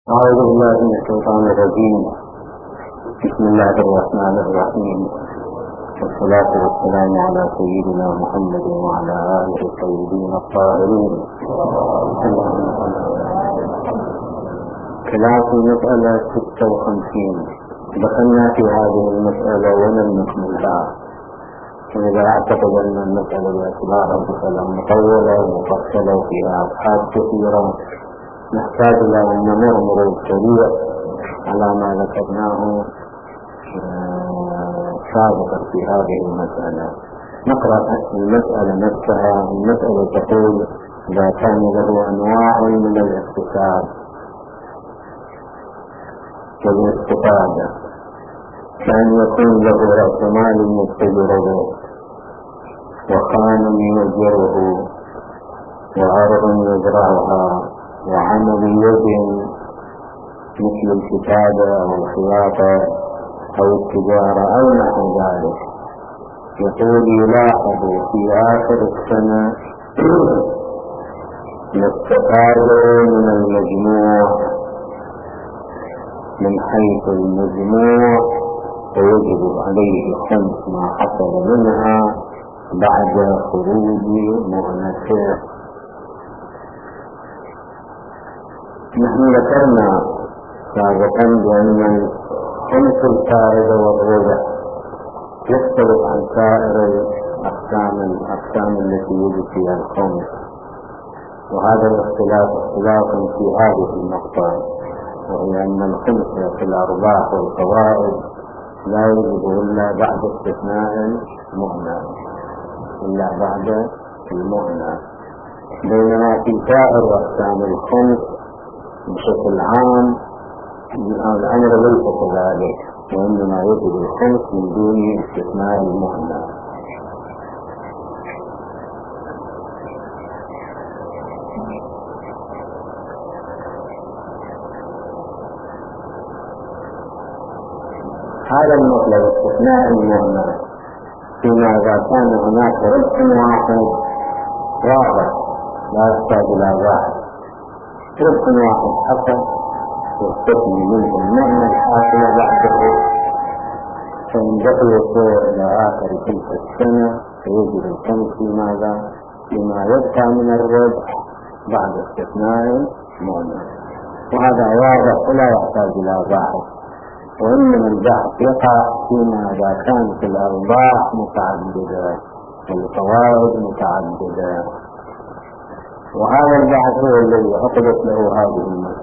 أعوذ بالله من الشيطان الرجيم. بسم الله الرحمن الرحيم، والصلاة والسلام على سيدنا محمد وعلى آله الطيبين الطاهرين. كلام في مسألة 56. دخلنا في هذه المسألة ولم نكملها، فإذا أعتقد أن المسألة باعتبار مسألة مطولة ومفصلة وفيها أبحاث كثيرة، نحتاج إلى أن نمر مرور سريع على ما ذكرناه سابقا في هذه المسألة. نقرأ المسألة نفسها. المسألة تقول: إذا كان له أنواع من الاقتصاد والاستفادة، كان يكون له رأس مال يتجره، وخان يؤجره، وأرض يزرعها، وعمل يد مثل الكتابة أو الخياطة أو التجارة أو نحو ذلك. يقول: يلاحظ في آخر السنة الاستفادة من المجموع من حيث المجموع، ويجب عليه خمس ما حصل منها بعد خروج مؤنثه. نحن ذكرنا سابقا بأن خمس الفائدة والربع يختلف عن سائر الأقسام التي يوجد فيها الخمس، وهذا الاختلاف اختلاف في هذه النقطة، وهي أن الخمس في الأرباح والفوائد لا يوجد إلا بعد استثناء المؤنث، بينما في سائر أقسام الخمس بشكل عام الأمر ليس كذلك، وإنما يجب الخمس من دون استثناء المؤنث. هذا المطلب استثناء المؤنث فيما إذا كان هناك ربح واحد واضح لا يحتاج إلى ظاهر، ربح واحد حصل يستثني منه المعنى الحاصل بعده، فإن بقي الشيء إلى آخر تلك السنة فيجب الخمس فيما يبقى من الربح بعد استثناء المؤنث، وهذا واضح ولا يحتاج إلى ظاهر. وإنما البحث يقع فيما إذا كانت الأرباح متعددة والفوائد متعددة، وهذا البحث هو الذي أطلق له هذه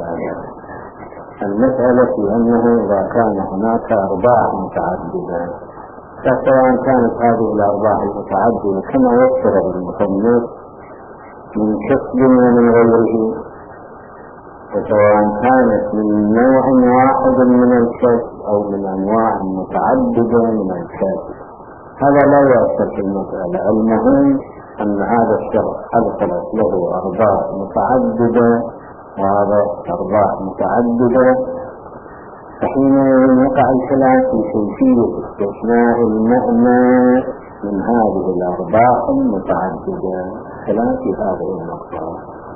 المسألة في أنه إذا كان هناك أرباح متعددة، سواء كانت هذه الأرباح المتعددة كما يفترض المصنف من كسب ومن غيره، وسواء كانت من نوع واحد من الكسب أو من أنواع متعددة من الكسب، هذا لا يؤثر في المسألة. المهم أن هذا الشخص حصلت له أرباح متعددة وهذا أرباح متعددة، فحين يقع الخلاف في كيفية استثناء المعنى من هذه الأرباح المتعددة. خلاف في هذه النقطة.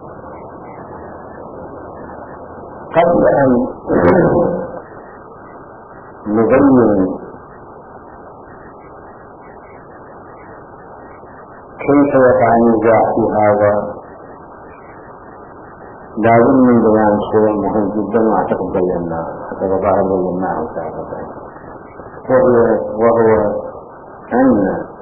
قبل أن نبين كيف يقع النزاع في هذا، لازم من بيان شيء مهم جدا واعتقد بيناه سابقا، وهو أن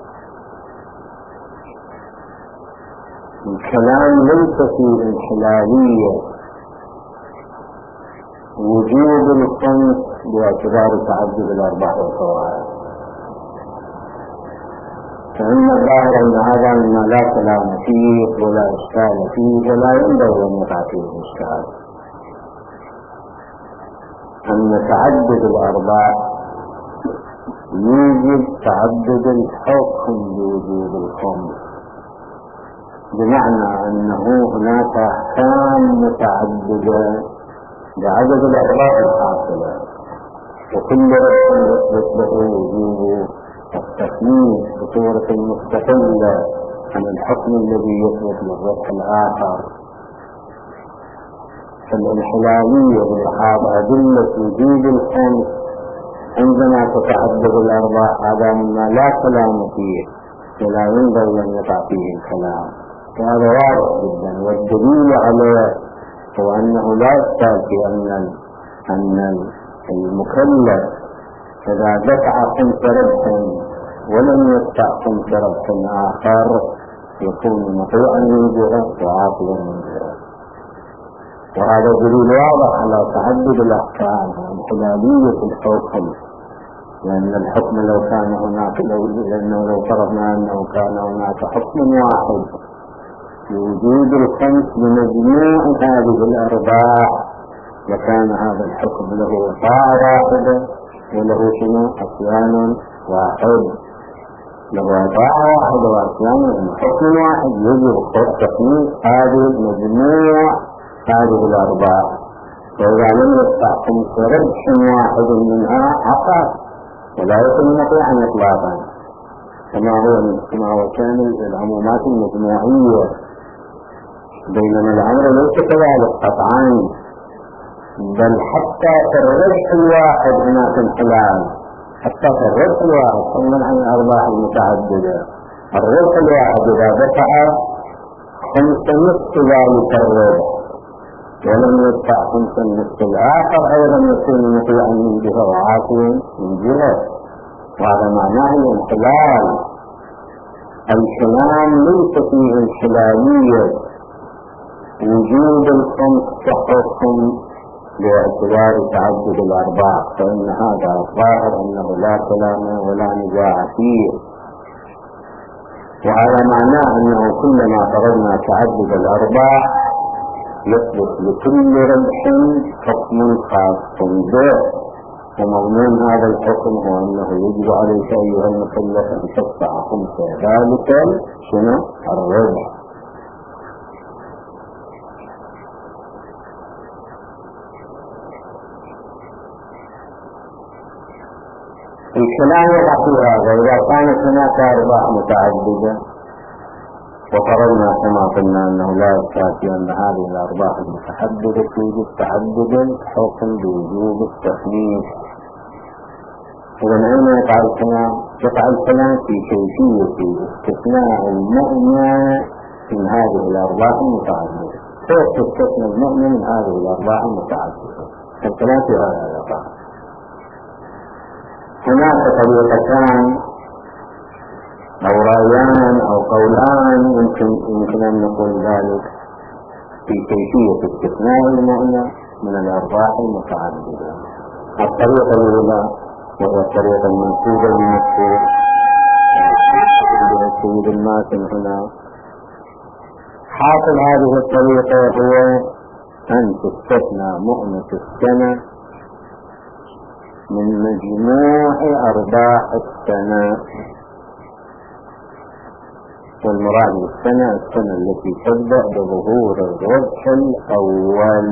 الكلام ليس في انحلالية وجود الخمس باعتبار تعدد الأرباح والفوائد، فإن الظاهر أن هذا مما لا كلام فيه ولا إشكال فيه ولا ينبغي أن يقع فيه الإشكال، أن تعدد الأرباح يوجد تعدد الحكم بوجود الخمس، بمعنى أنه هناك أحكام متعددة بعدد الأرباح الحاصلة، وكل ربح يثبت له وجوب التصنيف بصورة مستقلة عن الحكم الذي يثبت للربح الآخر. الانحلالية بإحاط أدلة وجود الخمس عندما تتعدد الأرباح هذا مما لا كلام فيه ولا ينبغي أن يقع فيه الكلام، وهذا واضح جدا. والدليل عليه هو أنه لا يحتاج في أن المكلف إذا دفع خمس ربح ولم يدفع خمس ربح آخر يكون مطيعا من جهة وعاطلا من جهة، وهذا دليل واضح على تعدد الأحكام وانحلالية الحكم. لأن الحكم لو كان هناك لو فرضنا أنه كان هناك حكم واحد بوجود الخمس بمجموع هذه الأرباح لكان هذا الحكم له طاعة واحدة وله شنو عصيان واحد، له طاعة واحدة وعصيان حكم واحد يجب تخميس هذه مجموع هذه الأرباح، وإذا لم يدفع خمس ربح واحد منها عقد ولا يكون مطيعا إطلاقا كما هو كان العمومات المجموعية. بينما الأمر ليس كذلك قطعا، بل حتى في الربح الواحد هناك انحلال، حتى في الربح الواحد فضلا عن الأرباح المتعددة. الربح الواحد إذا دفع خمس نصف ذلك الربح ولم يدفع خمس النصف الآخر أيضا يكون مطيعا من جهة وعاصيا من جهة، وهذا معناه الانحلال. الكلام ليس فيه انحلالية وجود الخمس كحكم باعتبار تعدد الأرباح، فإن هذا الظاهر أنه لا كلام ولا نزاع فيه. وهذا معناه أنه كلما فرضنا تعدد الأرباح يثبت لكل ربح حكم خاص به، ومضمون هذا الحكم هو أنه يجب عليك أيها المكلف أن تدفع خمس ذلك شنو الربح. الكلام يقع في هذا إذا كانت هناك أرباح متعددة، وفرضنا كما قلنا أنه لا يكفي أن هذه الأرباح المتعددة توجد تعددا حكم بوجوب التخميس. إذا أين يقع الكلام؟ يقع الكلام في كيفية استثناء المؤمن من هذه الأرباح المتعددة، كيف تستثنى المؤمن من هذه الأرباح المتعددة؟ الكلام في هذا يقع. هناك طريقتان أو رأيان أو قولان يمكن أن نقول ذلك في كيفية استثناء المؤمن من الأرباح المتعددة. الطريقة الأولى وهي الطريقة المنسوبة للمذكور السيد الماتن هنا، حاصل هذه الطريقة هو أن تستثنى مؤنة السنة من مجموع أرباح السنة، والمراد بالسنة السنة التي تبدأ بظهور الربح الأول،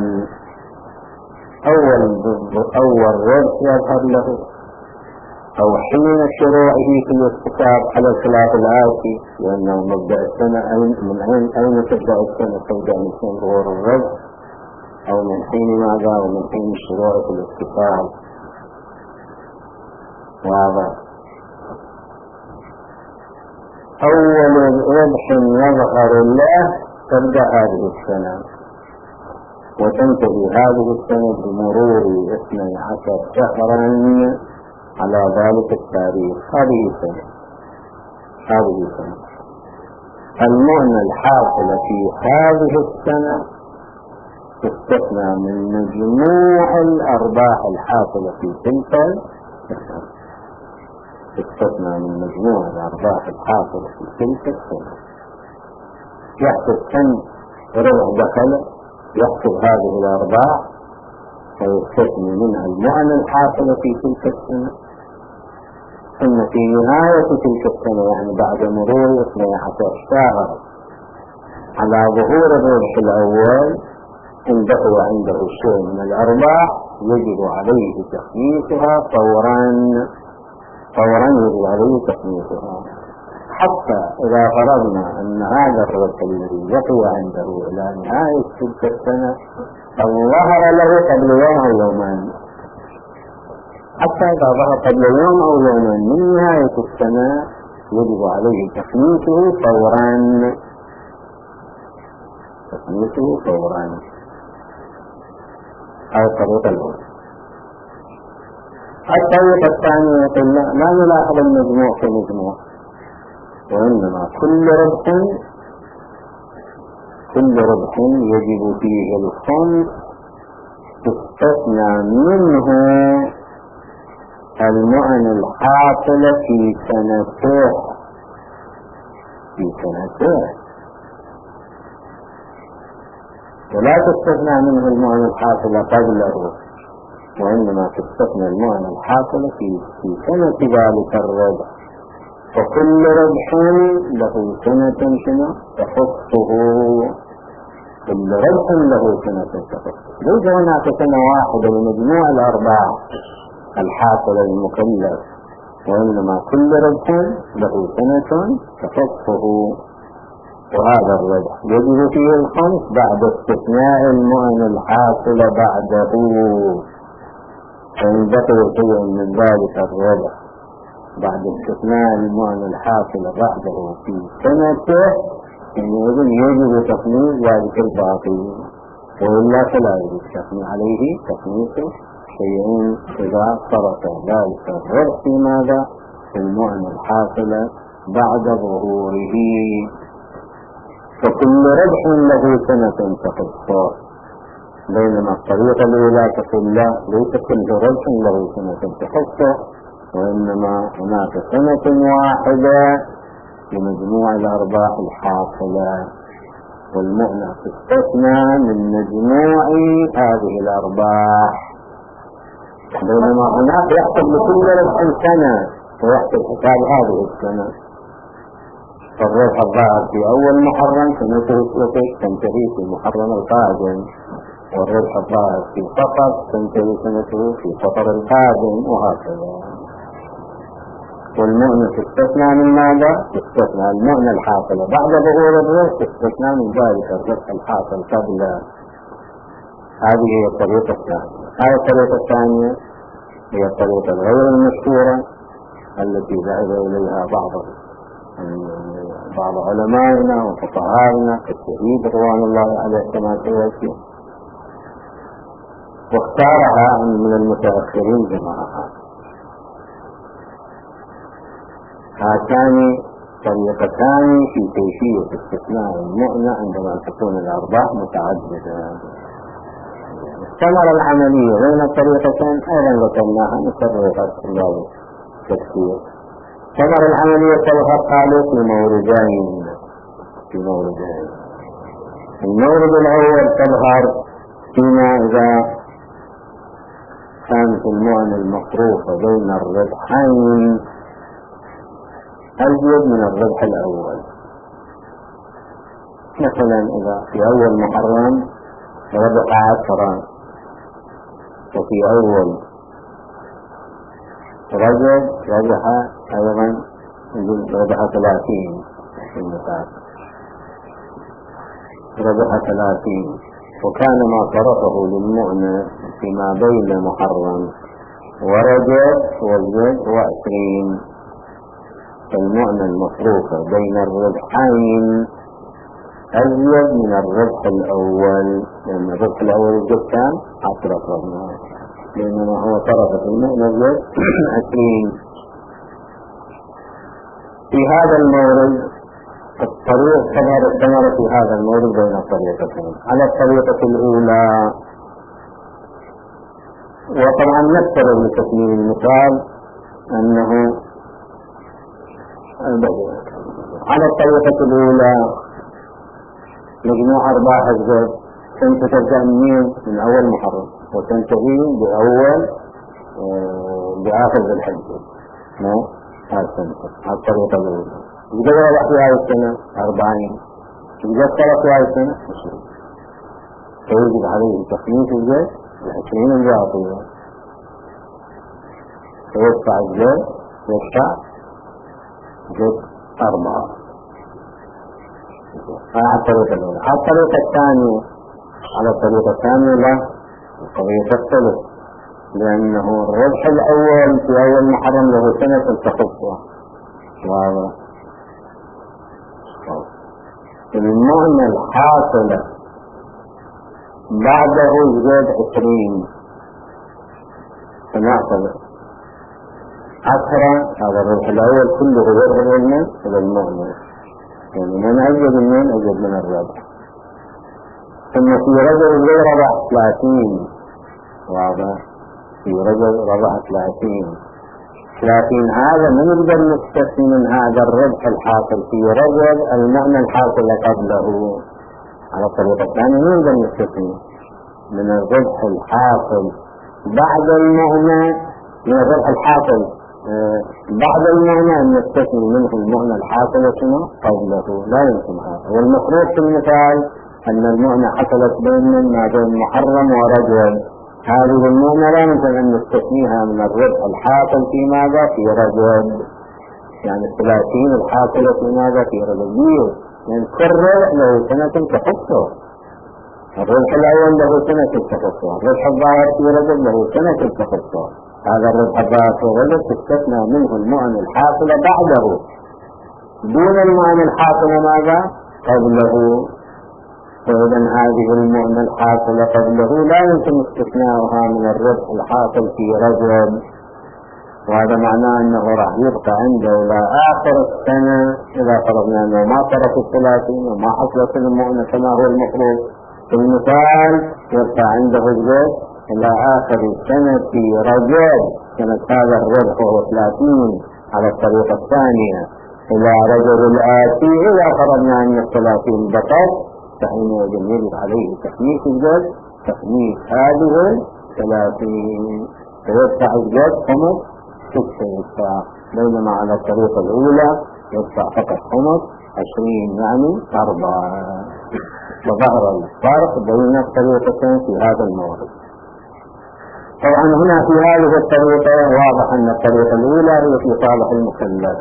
أول ربح يظهر له أو حين شروعه في الاستقرار على الخلاف الآتي، لأنه مبدأ السنة من أين تبدأ السنة؟ تبدأ من حين ظهور الربح أو من حين ماذا؟ ومن حين الشروع في الاستقرار. واضح؟ أول ربح يظهر له تبدأ هذه السنة، وتنتهي هذه السنة بمرور 12 شهرا على ذلك التاريخ. هذه سنة. المؤنة الحاصلة في هذه السنة تستثنى من مجموع الأرباح الحاصلة في تلك السنة، تستثنى من مجموع الأرباح الحاصلة في تلك السنة. يحسب كم ربح دخل، يحسب هذه الأرباح ويستثني منها المؤنة الحاصلة في تلك السنة، ثم في نهاية تلك السنة يعني بعد مرور 12 شهر على ظهور الربح الأول إن بقي عنده شيء من الأرباح يجب عليه تخميسها فورا يجب عليه تخميسها، حتى إذا فرضنا أن هذا الربح الذي بقي عنده إلى نهاية تلك السنة أو ظهر له قبل يوم أو يومين، حتى إذا ظهر قبل يوم أو يومين من نهاية السنة يجب عليه تخميسه فورا، تخميسه فورا. هذا الطريقة الأولى. الطريقة الثانية يقول لا نلاحظ المجموع كمجموع، وإنما كل ربح يجب فيه الخمس تستثنى منه المؤن الحاصلة في سنته، ولا تستثنى منه المؤن الحاصلة قبله، وإنما تستثنى المؤن الحاصلة في سنة ذلك الربح. فكل ربح له سنة تخصه، كل ربح له سنة تخصه. ليس هناك سنة واحدة لمجموع الأرباح الحاصلة للمكلف، وإنما كل ربح له سنة تخصه. وهذا الربح يجب فيه الخمس بعد استثناء المؤن الحاصل بعده، فإن بقي شيء من ذلك الربح بعد استثناء المؤن الحاصل بعده في سنته يجب تخميس ذلك الباقي، وإلا فلا يجب تخميس عليه تخميس شيء إذا صرف ذلك الربح في ماذا؟ في المؤن الحاصل بعد ظهوره. فكل ربح له سنة تخصه، بينما الطريقة الأولى تقول لا، ليس كل ربح له سنة تخصه، وإنما هناك سنة واحدة لمجموع الأرباح الحاصلة، والمؤنة تستثنى من مجموع هذه الأرباح، بينما هناك يحسب لكل ربح سنة ويحسب حساب هذه السنة. فالربح الظاهر في أول محرم سنته تنتهي في المحرم القادم، والربح الظاهر في صفر تنتهي سنته في صفر القادم، وهكذا. والمؤنة تستثنى من ماذا؟ تستثنى المؤنة الحاصلة بعد ظهور الربح، تستثنى من ذلك الربح الحاصل قبل. هذه هي الطريقة الثانية. هذه الطريقة الثانية هي الطريقة الغير المشهورة التي ذهب إليها بعض علمائنا وفقهائنا كالشهيد رضوان الله عليه كما سيأتي، واختارها من المتأخرين جماعة. هاتان طريقتان في كيفية استثناء المؤنة عندما تكون الأرباح متعددة. الثمرة العملية بين الطريقتين أيضا ذكرناها نكررها في باب التفسير. الثمرة العملية تظهر قالوا في موردين. المورد الأول تظهر فيما إذا كانت المؤنة المصروفة بين الربحين أزيد من الربح الأول. مثلا إذا في أول محرم ربح 10، وفي أول رجب ربح أيضا ربح 30 في المثال، ربح 30، وكان ما صرفه للمؤنة فيما بين محرم ورجب والزد هو 20. فالمؤنة المصروفة بين الربحين أزيد من الربح الأول، لأن الربح الأول الجد كان 10 ربنا، لأنما هو صرف في المؤنة الجد 20. في هذا المورد تظهر الثمرة في هذا المورد بين الطريقتين. على الطريقة الأولى، وطبعا نفترض لتكميل المثال أنه على الطريقة الأولى مجموع أرباح الزوج تبدأ من أول محرم وتنتهي بآخر ذي الحجة. هذا الطريقة الأولى. إذا ربح في هذه السنة 40، إذا صرف في هذه السنة 20، فيجب عليه تخميس الزوج 20 الباقية، فيدفع الزوج يدفع جد 4. هذه الطريقة الأولى. الطريقة الثانية على الطريقة الثانية لا، القضية تختلف، لأنه الربح الأول في أول محرم له سنة تخصه. واضح. المعنى الحاصلة بعده يزيد 20 فنعتبر 10. هذا الربح الأول كله يرجع إلى المعنى، يعني من أجد من أجد من الربح. ثم في رجل غير ربح 30. واضح. في رجل ربح 30 هذا من يقدر نستثني من هذا الربح الحاصل في رجل المعنى الحاصل قبله. على الطريقة الثانية من يقدر نستثني من الربح الحاصل بعد المعنى، من الربح الحاصل بعد المعنى أن نستثني منه المعنى الحاصل شنو قبله. لا يمكن هذا. والمفروض في المثال أن المعنى حصلت بين ما بين محرم ورجل، هذه المعنى لا يمكن أن نستثنيها من الربح الحاصل في ماذا؟ في رجل. يعني 30 الحاصلة في ماذا؟ في رجل. يعني كل ربح له سنة تخصه. الربح الأول له سنة تخصه، الربح الظاهر في رجل له سنة تخصه. هذا الربح الظاهر في رجل تستثنى منه المعنى الحاصل بعده، دون المعنى الحاصل ماذا؟ قبله. فإذا هذه المعنى الحاصلة قبله لا يمكن استثناؤها من الربح الحاصل في رجل، وهذا معناه أنه راح يبقى عنده إلى آخر السنة. إذا فرضنا أنه ما صرف 30 وما حصلت المعنى كما هو المفروض في المثال، يبقى عنده الربح إلى آخر السنة في رجل. كانت هذا الربح وهو 30 على الطريقة الثانية إلى رجل الآتي. إذا فرضنا أن 30 بطل، فإن يجب عليه تخميس الجد، تخميس هذه 30، فيدفع الجد 6 يدفع، بينما على الطريقة الأولى يدفع فقط 20 يعني 4. وظهر الفرق بين الطريقتين في هذا الموضوع. طبعا هنا في هذه الطريقة واضح أن الطريقة الأولى هي في صالح المكلف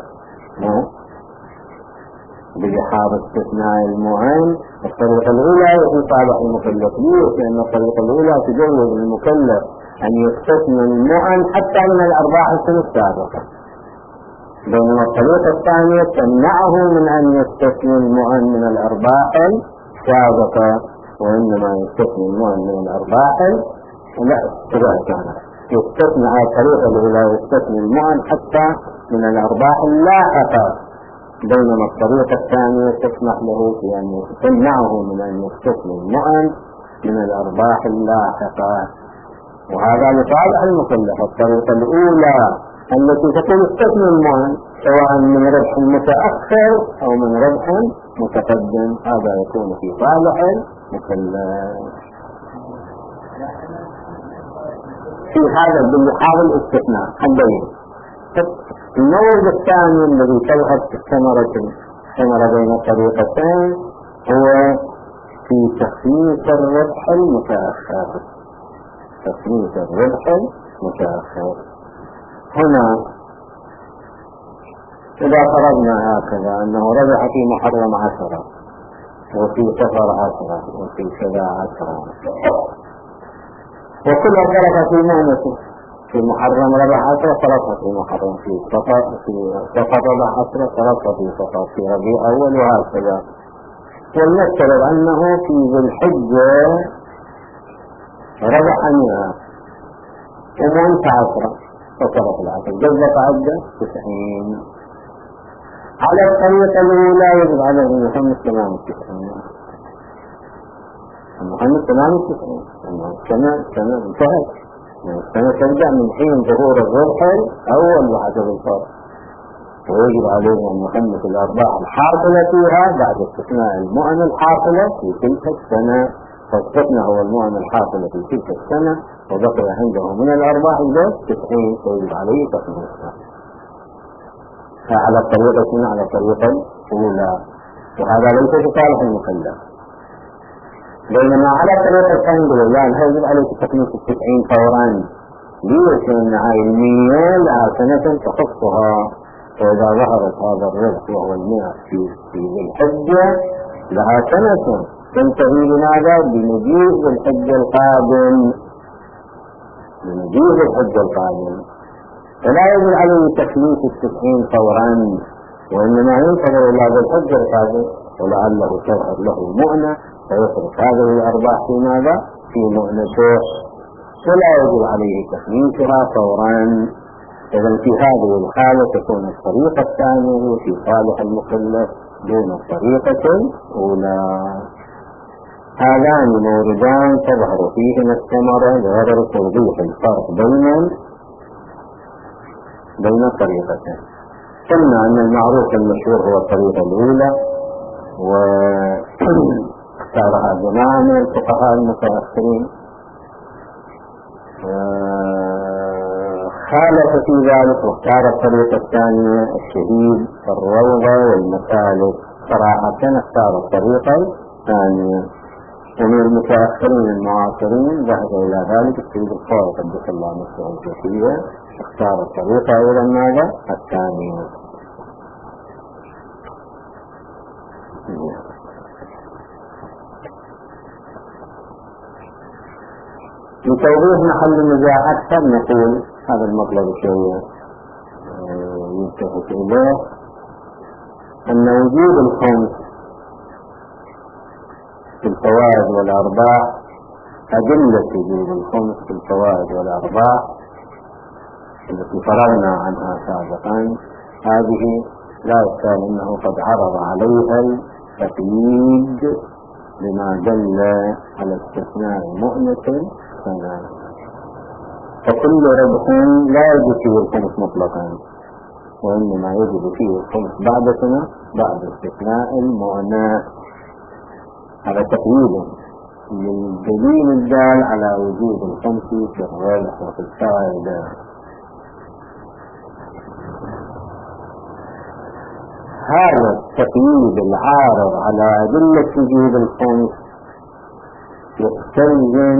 بجحار استثناء المعين. الطريقة الأولى هي في صالح المكلف، لأن الطريقة الأولى تجوز المكلف أن يستثني المعين حتى من الأرباح السنة السابقة، بينما الطريقة الثانية تمنعه من أن يستثني المعين من الأرباح السابقة، وإنما يستثني المعين من الأرباح لا كان يستثني. على الطريقة الأولى يستثني المعين حتى من الأرباح اللاحقة، بينما الطريقة الثانية تسمح له في أن تمنعه من أن يستثني المعين من الأرباح اللاحقة، وهذا لصالح المكلف. الطريقة الأولى التي تكون استثني المعين سواء من ربح متأخر أو من ربح متقدم، هذا يكون في صالح المكلف. في هذا بالحال الاستثناء حدين. النوع الثاني الذي تظهر في الثمرة بين الطريقتين هو في تخفيف الربح المتأخر. تخفيف الربح المتأخر هنا إذا فرضنا هكذا أنه ربح في محرم 10 وفي سفر 10 وفي كذا 10، وكل ضرب في مهنته. في محرم ربح 10 صرفها في محرم، في سفر ربح 10 صرفها في سفر، في ربيع أول وهكذا. ولنفترض أنه في ذي الحجة ربح 100 ومنت 10 فصرف 10 جزء عدة 90. على الطريقة الأولى يجب عليه أن يخمس 98، المخمس 98 السنة انتهت. السنة ترجع من حين ظهور الربح الأول وحسب الفرق، ويجب عليه أن يخمس الأرباح الحاصلة فيها بعد استثناء المؤن الحاصلة في تلك السنة. فاستثناء هو المؤن الحاصلة في تلك السنة وبقي عنده من الأرباح 90، فيجب عليه تخمسها. على الطريقة على الطريقة الأولى، وهذا ليس بصالح المكلف. بينما على الطريقة الثانية يعني يجب عليك تخميس 90 فورا. ليش؟ لأن هاي 100 لها سنة تخصها، فإذا ظهرت هذا الربح وهو 100 في ذي الحجة لها سنة، تنتهي بماذا؟ بمجيء الحج القادم، بمجيء الحج القادم. فلا يجب عليه تخليص 90 فورا، وإنما ينتظر إلى الحج القادم ولعله تظهر له مؤنة فيصرف هذه الأرباح في ماذا؟ في مؤنته، ولا يجب عليه تخليصها فورا. إذا في هذه الحالة تكون الطريقة الثانية في صالح المكلف دون الطريقة الأولى. هذان موردان تظهر فيهما الثمرة بغرض توضيح الفرق بين الطريقتين. قلنا أن المعروف المشهور هو الطريقة الأولى، واختارها جماعة من الفقهاء المتأخرين. خالف في ذلك واختار الطريقة الثانية الشهيد الروضة والمسالك، صراحة اختار الطريقة الثانية. ومن المتأخرين المعاصرين ذهب إلى ذلك السيد الخوي قدس الله نفسه الجوفية، اختار الطريقة إلى ماذا؟ الثانية. لتوضيح محل النزاع أكثر نقول هذا المطلب شوية يلتفت إليه، أن وجود الخمس في الفوائد والأرباح، أدلة وجود الخمس في الفوائد والأرباح التي فرغنا عنها سابقا، هذه لا يشكل أنه قد عرض عليها التقييد بما دل على استثناء مؤنة سنة. فكل ربح لا يجب فيه الخمس مطلقا، وإنما يجب فيه الخمس بعد سنة بعد استثناء المؤنة. هذا تقييد للدليل الدال على وجود الخمس في الربح وفي الفائدة. هذا التقييد العارض على أدلة وجود الخمس يستلزم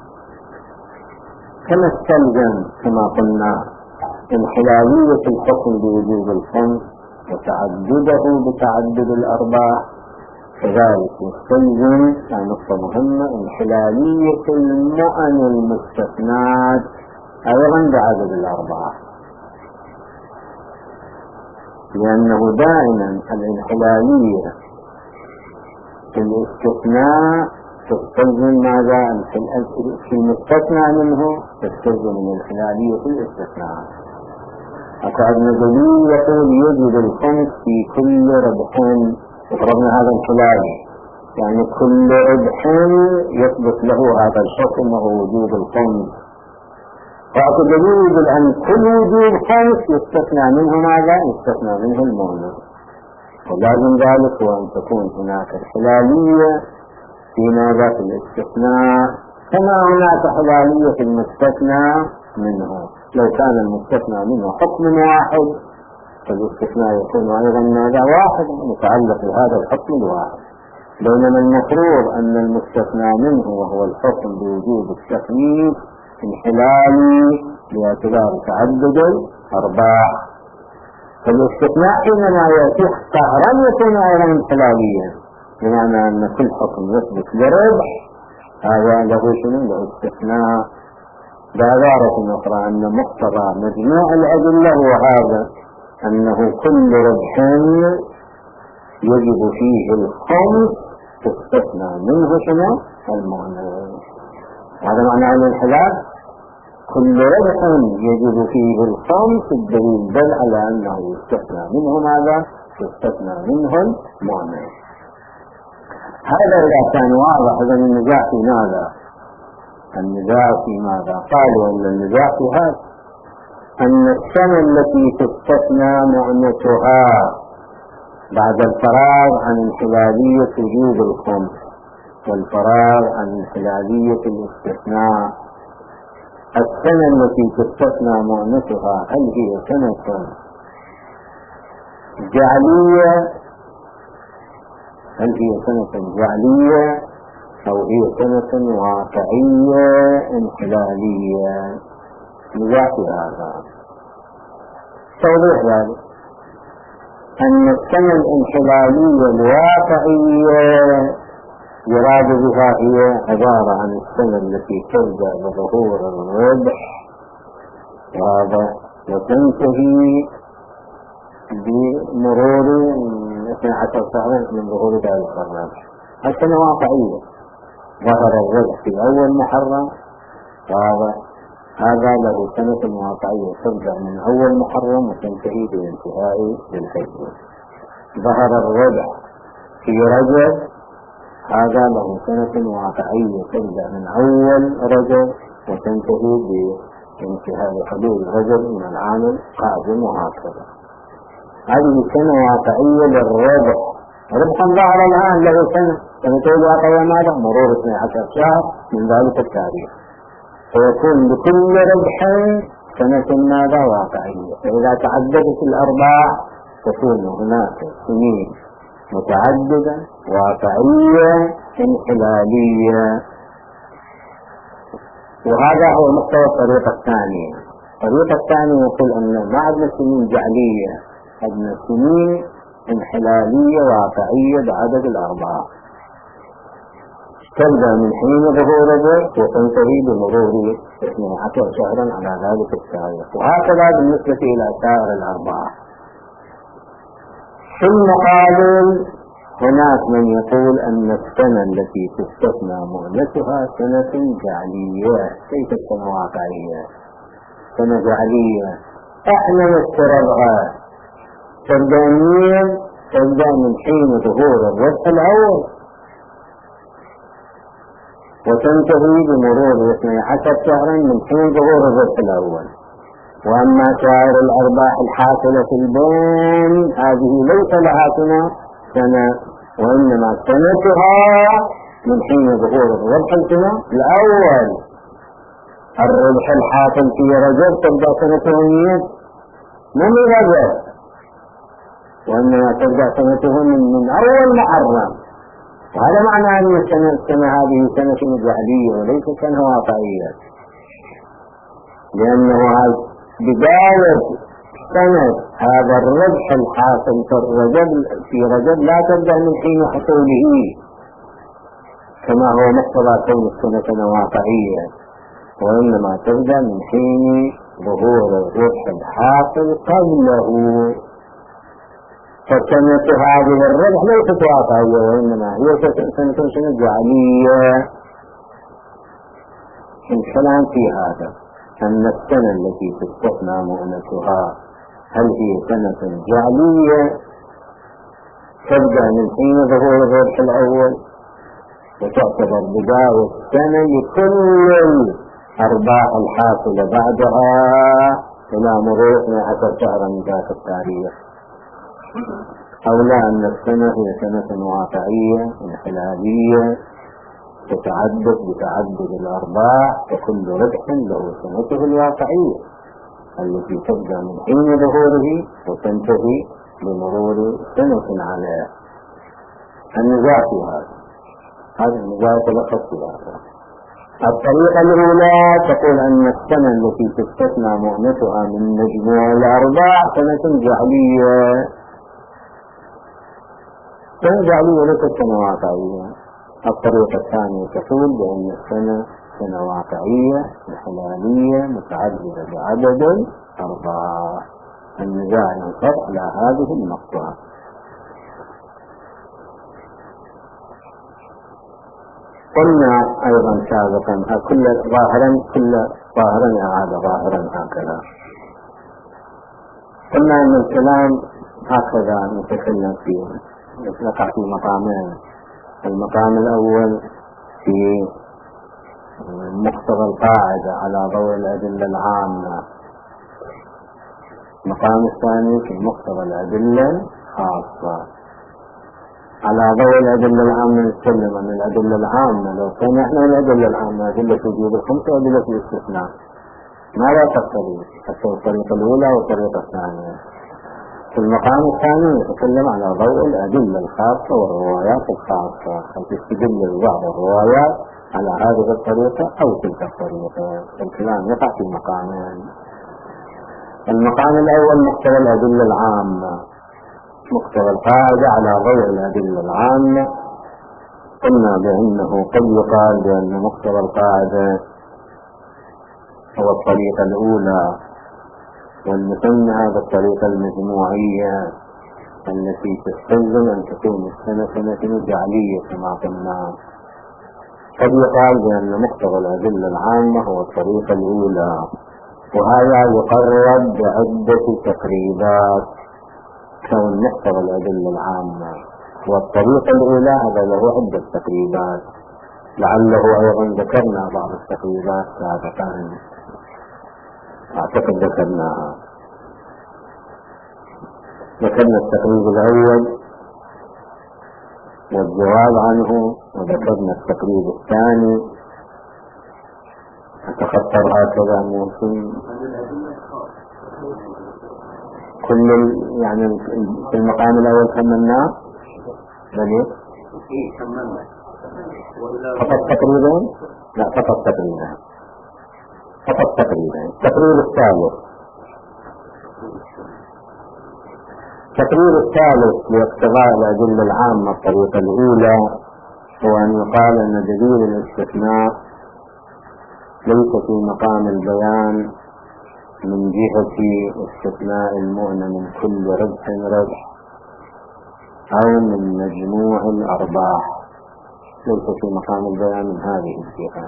كما قلنا انحلالية الحكم بوجود الخمس وتعدده بتعدد الأرباح، كذلك يستلزم نقطة مهمة انحلالية المؤن المستثنات أيضا بعدد الأرباح، لأنه دائما الانحلالية في الاستثناء تستلزم ماذا؟ في المستثنى منه تستلزم الانحلالية في الاستثناء. أقعد دليل يقول يجب الخمس في كل ربح، وضربنا هذا انحلالي، يعني كل ربح يثبت له هذا الحكم وهو وجود الخمس. فأقعد دليل أن كل وجود خمس يستثنى منه ماذا؟ يستثنى منه المؤنة، ولازم ذلك هو أن تكون هناك انحلالية في ماذا؟ في الاستثناء، كما هناك حلالية في المستثنى منه. لو كان المستثنى منه حكم واحد فالاستثناء يكون أيضا ماذا؟ واحد متعلق بهذا الحكم الواحد، بينما المفروض أن المستثنى منه وهو الحكم بوجود التخيير انحلالي باعتبار تعدد الأرباح. فالاستثناء حينما يأتي قهرا يكون أيضا انحلاليا، بمعنى أن كل حكم يثبت لربح هذا له شنو؟ له استثناء. بعبارة أخرى أن مقتضى مجموع الأدلة هو هذا، أنه كل ربح يجب فيه الخمس تستثنى منه شنو؟ المؤنة. هذا معنى الانحلال، كل ربح يجب فيه الخمس الدليل دل على أنه يستثنى منه ماذا؟ يستثنى منه المؤنة. هذا إذا كان واضح. إذا النزاع في ماذا؟ النزاع في ماذا؟ قالوا أن النزاع في هذا، أن السنة التي تستثنى مؤنتها بعد الفراغ عن انحلالية وجود الخمس والفراغ عن انحلالية الاستثناء، السنة التي تستثنى مؤنتها هل هي سنة جعلية؟ هل هي سنة جعلية أو هي سنة واقعية انحلالية؟ نزاع في هذا. توضيح ذلك أن السنة الانحلالية الواقعية يراد بها هي عبارة عن السنة التي تبدأ بظهور الربح وتنتهي بمرور 12 شهرا من ظهور ذلك الربح. السنة واقعية، ظهر الربح في أول محرم، هذا له سنة واقعية تبدأ من أول محرم وتنتهي بانتهاء الحج. ظهر الربح في رجب، هذا له سنة واقعية تبدأ من أول رجب وتنتهي بانتهاء حدود رجب من العام القادم وهكذا. هذه سنة واقعية للربح. ربحا ظهر الآن له سنة واقعية ماذا؟ مرور 12 شهر من ذلك التاريخ، فيكون لكل ربح سنة ماذا؟ واقعية. فإذا تعددت الأرباح تكون هناك سنين متعددة واقعية انحلالية. وهذا هو مستوى الطريقة الثانية. الطريقة الثانية يقول أن ما عندنا سنين جعلية، عندنا سنين انحلالية واقعية بعدد الأرباح، تبدأ من حين ظهور الربح وتنتهي بمرور 12 شهرا على ذلك التاريخ. وهكذا بالنسبة إلى سائر الأرباح. في المقابل هناك من يقول أن السنة التي تستثنى مهلتها سنة جعلية، ليست سنة واقعية، سنة جعلية احنا نفترضها تبدأ من حين ظهور الربح الأول وتنتهي بمرور 12 شهرا من حين ظهور الربح الأول. وأما سائر الأرباح الحاصلة في البين هذه ليس لها سنة، وإنما سنتها من حين ظهور الربح الأول. الربح الحاصل في رجب تبدأ سنته من رجب، وإنما تبدأ سنته من أول محرم. وهذا معنى أن السنة هذه سنة جعلية وليس سنة واقعية، لأنه بداية سنة هذا الربح الحاصل في رجب لا تبدأ من حين حصوله كما هو مقتضى كون السنة واقعية، وإنما تبدأ من حين ظهور الربح الحاصل قبله. فسنة هذه الربح ليست واقعية، وإنما هي سنة جعلية. الكلام في هذا أن السنة التي تستثنى مؤنتها هل هي سنة جعلية تبدأ من حين ظهور الربح الأول وتعتبر بداية السنة لكل الأرباح الحاصلة بعدها إلى مرور 12 شهرا من ذاك التاريخ، أو لا أن السنة هي سنة واقعية انحلالية تتعدد بتعدد الأرباح، وكل ربح له سنته الواقعية التي تبدأ من حين ظهوره وتنتهي بمرور سنة عليه. النزاع في هذا النزاع يتلخص في هذا. الطريقة الأولى تقول أن السنة التي تستثنى مؤنتها من مجموع الأرباح سنة جعلية. سنة جعلية ليست سنة واقعية. الطريقة الثانية تقول بأن السنة سنة واقعية حلالية متعددة بعدد الأرباح. النزاع ينصب على هذه النقطة. قلنا أيضا سابقا كل ظاهرا أعاد ظاهرا هكذا. قلنا أن الكلام هكذا نتكلم فيه يتلقى في مقامين. المقام الأول في مقتضى القاعدة على ضوء الأدلة العامة، المقام الثاني في مقتضى الأدلة الخاصة. على ضوء الأدلة العامة نتكلم عن الأدلة العامة. لو كان احنا الأدلة العامة أدلة وجود الخمسة وأدلة الاستثناء ماذا تقتضي؟ الطريقة الأولى والطريقة الثانية. في المقام الثاني نتكلم على ضوء الأدلة الخاصة والروايات الخاصة، فتستدل بعض الروايات على هذه الطريقة أو تلك الطريقة. الكلام يقع في مقامين. المقام الأول مقتضى الأدلة العامة، مقتضى القاعدة على ضوء الأدلة العامة قلنا بأنه قد يقال بأن مقتضى القاعدة هو الطريقة الأولى، والمسمى بالطريقة المجموعية التي تستلزم أن تكون السنة سنة جعلية كما قلنا. قد يقال بأن مقتضى الأدلة العامة هو الطريقة الأولى، وهذا يقرب بعدة تقريبات كون مقتضى الأدلة العامة والطريقة الأولى هذا له عدة تقريبات، لعله أيضا ذكرنا بعض التقريبات سابقا، أعتقد ذكرناها. ذكرنا التقريب الأول والجواب عنه، وذكرنا التقريب الثاني. أتخطر هكذا موسم كل يعني في المقام الأول كملناه بني فقط تقريبا، لا فقط تقريبا، فقط تقريبا. التقريب الثالث لاقتضاء الأدلة العامة الطريقة الأولى هو أن يقال أن دليل الاستثناء ليس في مقام البيان من جهة استثناء المؤنة من كل ربح أو من مجموع الأرباح، ليس في مقام البيان من هذه الجهة،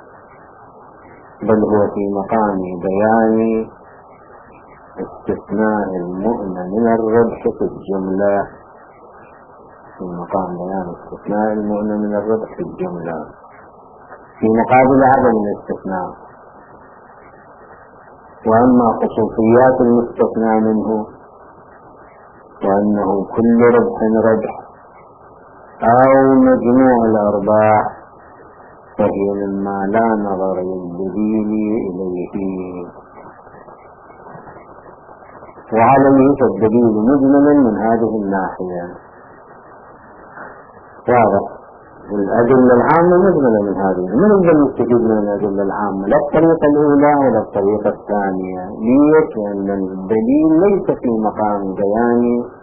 بل هو في مقام بيان استثناء المؤنة من الربح في الجملة، في مقام بيان استثناء المؤنة من الربح في الجملة في مقابل عدم الاستثناء. وأما خصوصيات المستثنى منه وأنه كل ربح أو مجموع الأرباح فهي مما لا نظر للدليل إليه، وعليه فالدليل مجملا من هذه الناحية واضح. الأدلة العامة مجملة من هذه، من يقدر يستفيد من الأدلة العامة لا الطريقة الأولى ولا الطريقة الثانية. ليش؟ لأن الدليل ليس في مقام بيان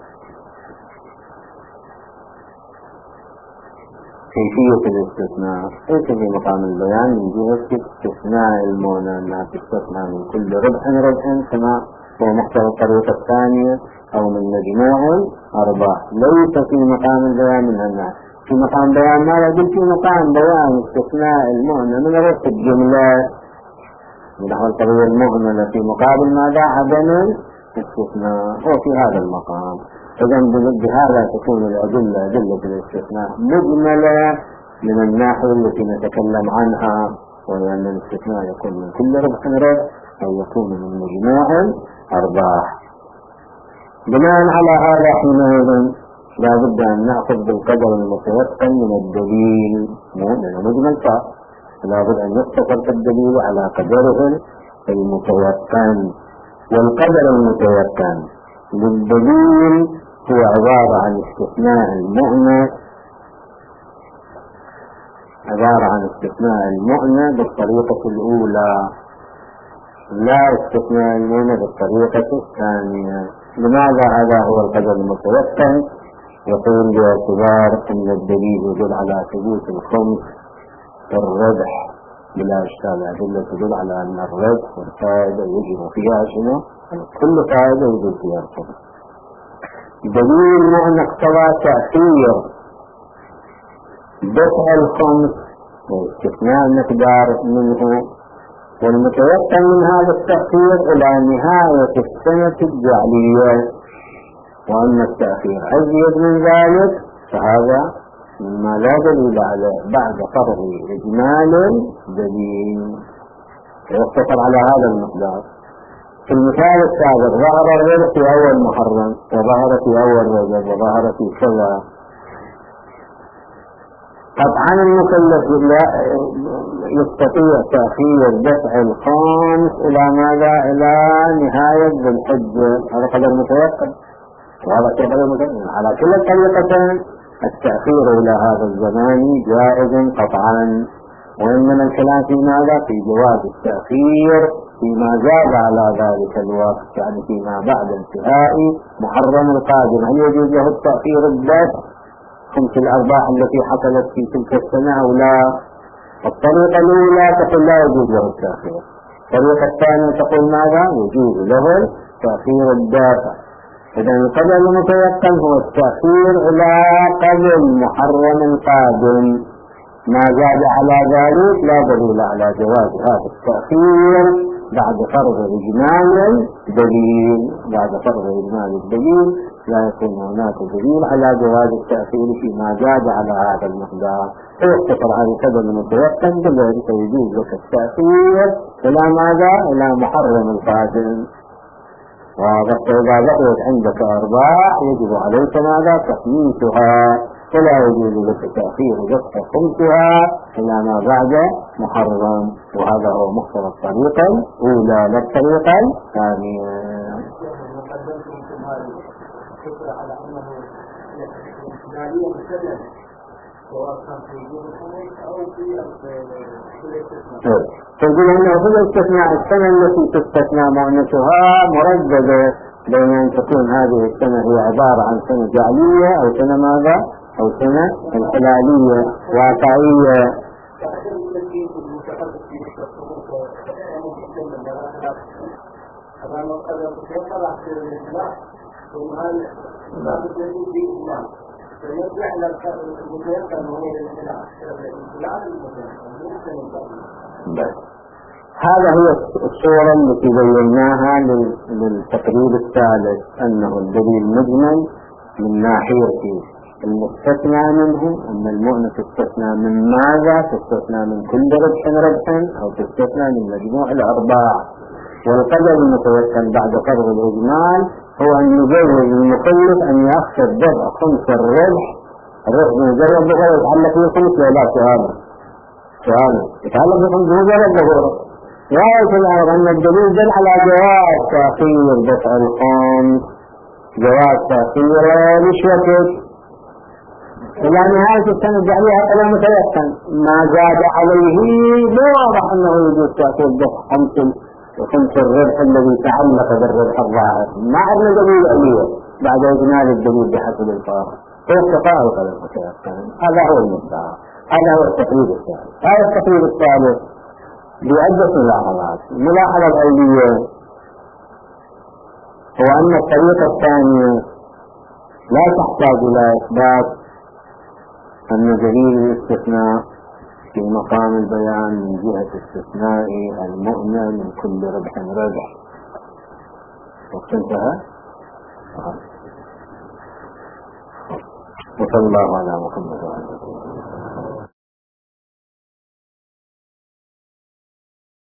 كيفية الاستثناء، ليس في مقام البيان من جهة استثناء المؤنة أنها تستثنى من كل ربح كما هو مقتضى الطريقة الثانية أو من مجموع أرباح، ليس في مقام البيان من الناس. في مقام بيان ماذا؟ قلت في مقام بيان استثناء المؤنة من ربح الجملة نحو القضية المهملة في مقابل ماذا؟ عدم الاستثناء. هو في هذا المقام. إذن بهذا تكون الأدلة أدلة الاستثناء مجملة من الناحية التي نتكلم عنها، وأن الاستثناء يكون من كل ربح أو يكون من مجموع أرباح. بناء على هذا حينئذ لا بد أن نأخذ بالقدر المتيقن من الدليل، لأنه مجمل صح، لا بد أن يتصف الدليل على قدره المتيقن. والقدر المتيقن للدليل هو عبارة عن استثناء المؤنة، بالطريقة الأولى، لا استثناء المؤنة بالطريقة الثانية. لماذا هذا هو القدر المتيقن؟ يقول باعتبار أن الدليل يدل على ثبوت الخمس في الربح بلا إشكال، أدلة تدل على أن الربح والفائدة يجب فيها شنو؟ كل فائدة يجب فيها الخمس. دليل المؤنة اقتضى تأثير دفع الخمس واستثناء مقدار منه، والمتيقن من هذا التأثير إلى نهاية السنة الجعلية، وأن التأخير أزيد من ذلك فهذا مما لا دليل عليه بعد فرض إجمال دليل يقتصر على هذا المقدار. في المثال السابق ظهر الربح في أول محرم، وظهر في أول رجب، وظهر في كذا. قطعا المكلف يستطيع تأخير دفع الخامس إلى ماذا؟ إلى نهاية ذي الحجة. هذا قدر متيقن، وهذا قدر متيقن. على كل الطريقتين التأخير إلى هذا الزمان جائز قطعا، وإنما الكلام في ماذا؟ في جواز التأخير فيما زاد على ذلك الوقت، يعني فيما بعد انتهاء محرم القادم. هل يجوز له التأخير الدفع خمس الأرباح التي حصلت في تلك السنة أو لا. الطريقة الأولى تقول لا يجوز له التأخير. الطريقة الثانية تقول ماذا؟ يجوز له تأخير الدافع. إذا القدر المتيقن هو التأخير إلى قبل محرم قادم. ما زاد على ذلك لا دليل على جواز هذا التأخير بعد فرض إجمال الدليل. بعد فرض إجمال الدليل لا يكون هناك دليل على جواز التأخير فيما زاد على هذا المقدار. فيقتصر على القدر المتيقن بذلك يجوز لك التأخير إلى ماذا؟ إلى محرم القادم. وإذا بقيت عندك أرباح يجب عليك ماذا؟ تخميسها، ولا يجوز لك تأخير ربح خمسها إلى ما بعد محرم. وهذا هو مقتضى الطريقة الأولى لا الطريقة الثانية. تقول أنه في الاستثناء السنة التي تستثنى مؤنثها مرددة بين أن تكون هذه السنة هي عبارة عن سنة جعلية أو سنة ماذا؟ أو سنة انحلالية واقعية. هذا هي الصورة التي بيناها للتقرير الثالث، أنه الدليل مجمل من ناحية المستثنى منه، أن المؤنث تستثنى من ماذا؟ تستثنى من كل ربح أو تستثنى من مجموع الأرباح. والقدر المتيقن بعد فرض الإجمال هو أن يجوز المكلف أن يأخذ ضرب خمس الربح مجرد بغير يتعلق بخمس ولا سؤال يتعلق بخمس مجرد بغير. رأيت الآن أن الدليل دل على جواز تأخير دفع الخمس، جواز تأخير رشوة إلى نهاية السنة الجعلية هذا متيقن. ما زاد عليه لا واضح أنه يجوز تأخير دفع خمس الربح الذي تعلق بالربح الظاهر. ما عندنا دليل عليه بعد إجمال الدليل بحسب الفارق. فاستقاء القدر المتيقن. هذا هو المدعى. هذا هو التقرير الثالث. هذا التقرير الثالث بعدة ملاحظات. الملاحظة الأولية هو أن الطريقة الثانية لا تحتاج إلى إثبات أن دليل الاستثناء في مقام البيان من جهة استثناء المؤمن من كل ربح. وقت انتهى. وصلى الله على محمد وعلى آله.